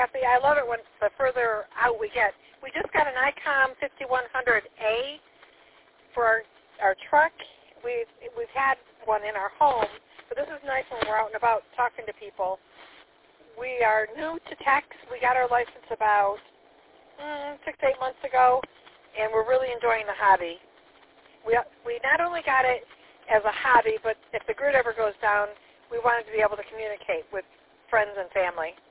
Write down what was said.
Kathy. I love it when the further out we get. We just got an ICOM 5100A for our truck. We've had one in our home, but this is nice when we're out and about talking to people. We are new to tech. We got our license about 6 to 8 months ago, and we're really enjoying the hobby. We not only got it as a hobby, but if the grid ever goes down, we wanted to be able to communicate with friends and family.